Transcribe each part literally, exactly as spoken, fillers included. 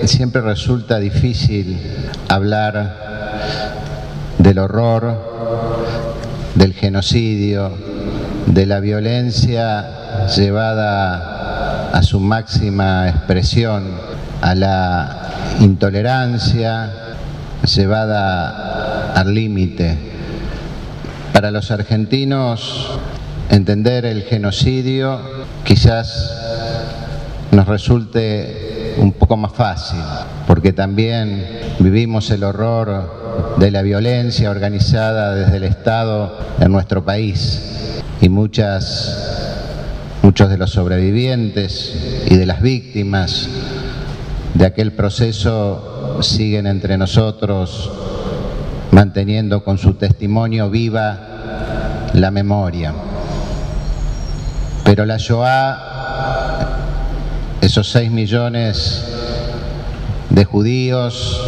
siempre resulta difícil hablar del horror, del genocidio, de la violencia llevada a su máxima expresión, a la intolerancia llevada al límite. Para los argentinos, entender el genocidio quizás nos resulte un poco más fácil, porque también vivimos el horror de la violencia organizada desde el Estado en nuestro país, y muchas, muchos de los sobrevivientes y de las víctimas de aquel proceso siguen entre nosotros, manteniendo con su testimonio viva la memoria. Pero la Shoah, esos seis millones de judíos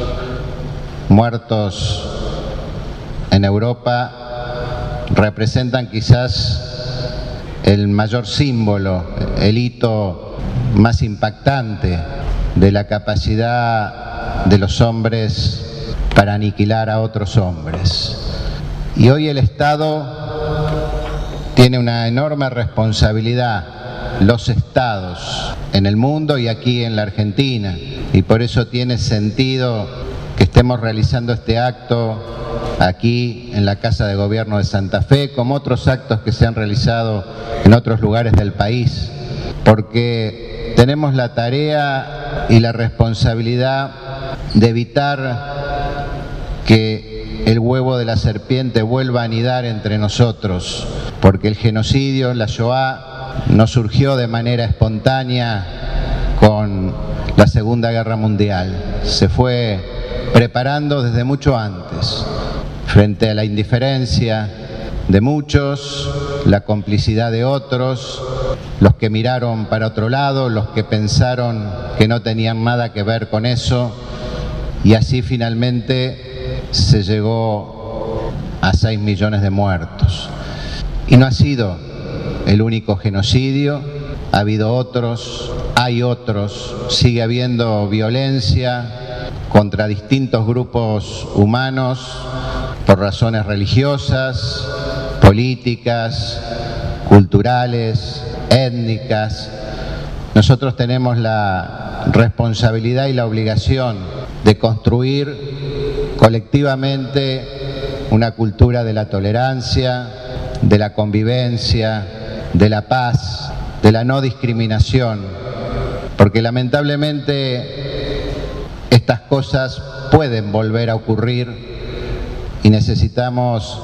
muertos en Europa, representan quizás el mayor símbolo, el hito más impactante de la capacidad de los hombres para aniquilar a otros hombres. Y hoy el Estado tiene una enorme responsabilidad, los estados en el mundo y aquí en la Argentina, y por eso tiene sentido que estemos realizando este acto aquí en la Casa de Gobierno de Santa Fe, como otros actos que se han realizado en otros lugares del país, porque tenemos la tarea y la responsabilidad de evitar que el huevo de la serpiente vuelva a anidar entre nosotros, porque el genocidio, la Shoah, no surgió de manera espontánea con la Segunda Guerra Mundial, se fue preparando desde mucho antes, frente a la indiferencia de muchos, la complicidad de otros, los que miraron para otro lado, los que pensaron que no tenían nada que ver con eso, y así finalmente se llegó a seis millones de muertos. Y no ha sido el único genocidio, ha habido otros, hay otros, sigue habiendo violencia contra distintos grupos humanos por razones religiosas, políticas, culturales, étnicas. Nosotros tenemos la responsabilidad y la obligación de construir colectivamente una cultura de la tolerancia, de la convivencia, de la paz, de la no discriminación, porque lamentablemente estas cosas pueden volver a ocurrir y necesitamos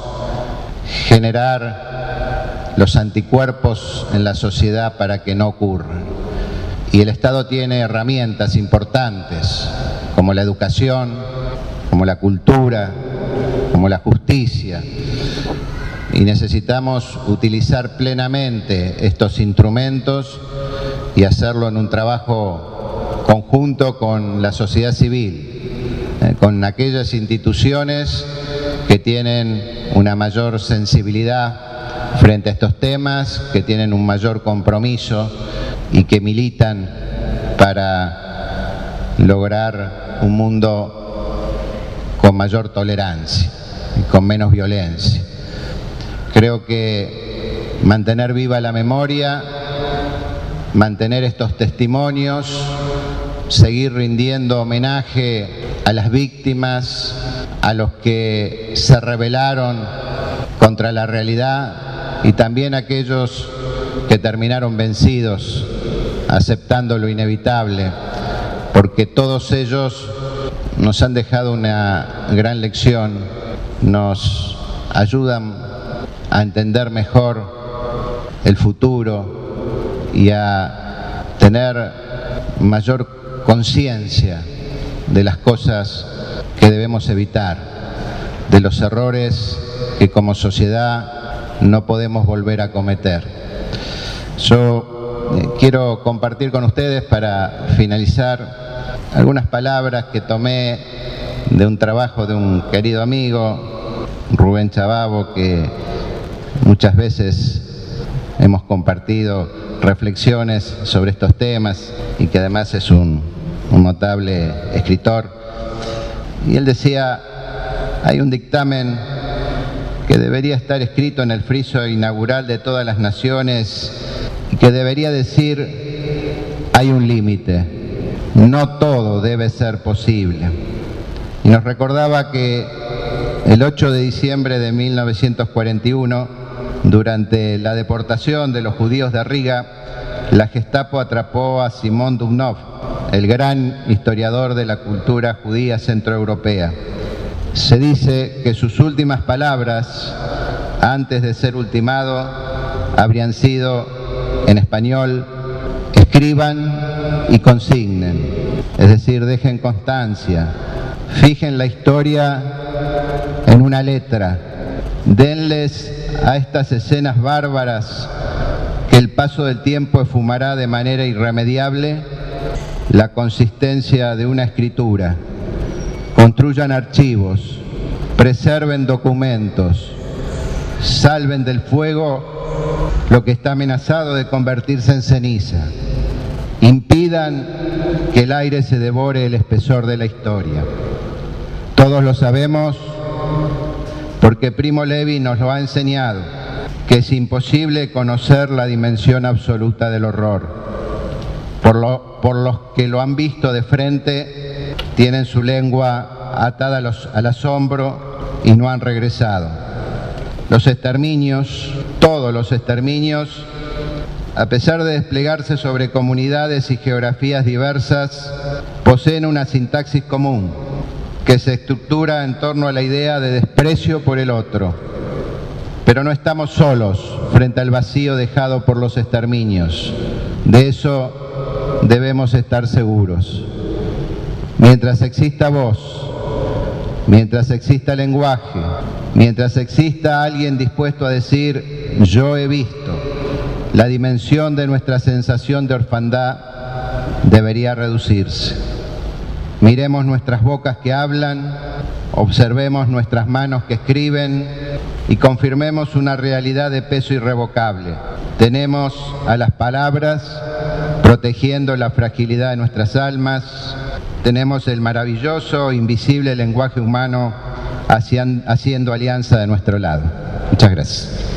generar los anticuerpos en la sociedad para que no ocurran. Y el Estado tiene herramientas importantes, como la educación, como la cultura, como la justicia. Y necesitamos utilizar plenamente estos instrumentos y hacerlo en un trabajo conjunto con la sociedad civil, eh, con aquellas instituciones que tienen una mayor sensibilidad frente a estos temas, que tienen un mayor compromiso y que militan para lograr un mundo con mayor tolerancia y con menos violencia. Creo que mantener viva la memoria, mantener estos testimonios, seguir rindiendo homenaje a las víctimas, a los que se rebelaron contra la realidad y también a aquellos que terminaron vencidos, aceptando lo inevitable, porque todos ellos nos han dejado una gran lección, nos ayudan a entender mejor el futuro y a tener mayor conciencia de las cosas que debemos evitar, de los errores que como sociedad no podemos volver a cometer. Yo eh, quiero compartir con ustedes, para finalizar, algunas palabras que tomé de un trabajo de un querido amigo, Rubén Chababo, que muchas veces hemos compartido reflexiones sobre estos temas y que además es un un notable escritor, y él decía, hay un dictamen que debería estar escrito en el friso inaugural de todas las naciones y que debería decir, hay un límite, no todo debe ser posible. Y nos recordaba que el ocho de diciembre de mil novecientos cuarenta y uno, durante la deportación de los judíos de Riga, la Gestapo atrapó a Simón Dubnov, el gran historiador de la cultura judía centroeuropea. Se dice que sus últimas palabras, antes de ser ultimado, habrían sido en español, escriban y consignen, es decir, dejen constancia, fijen la historia en una letra, denles a estas escenas bárbaras que el paso del tiempo esfumará de manera irremediable la consistencia de una escritura. Construyan archivos, preserven documentos, salven del fuego lo que está amenazado de convertirse en ceniza, impidan que el aire se devore el espesor de la historia. Todos lo sabemos porque Primo Levi nos lo ha enseñado, que es imposible conocer la dimensión absoluta del horror. Por, lo, por los que lo han visto de frente, tienen su lengua atada a los, al asombro y no han regresado. Los exterminios, todos los exterminios, a pesar de desplegarse sobre comunidades y geografías diversas, poseen una sintaxis común, que se estructura en torno a la idea de desprecio por el otro. Pero no estamos solos frente al vacío dejado por los exterminios. De eso debemos estar seguros. Mientras exista voz, mientras exista lenguaje, mientras exista alguien dispuesto a decir yo he visto, la dimensión de nuestra sensación de orfandad debería reducirse. Miremos nuestras bocas que hablan, observemos nuestras manos que escriben y confirmemos una realidad de peso irrevocable. Tenemos a las palabras protegiendo la fragilidad de nuestras almas, tenemos el maravilloso, invisible lenguaje humano haciendo alianza de nuestro lado. Muchas gracias.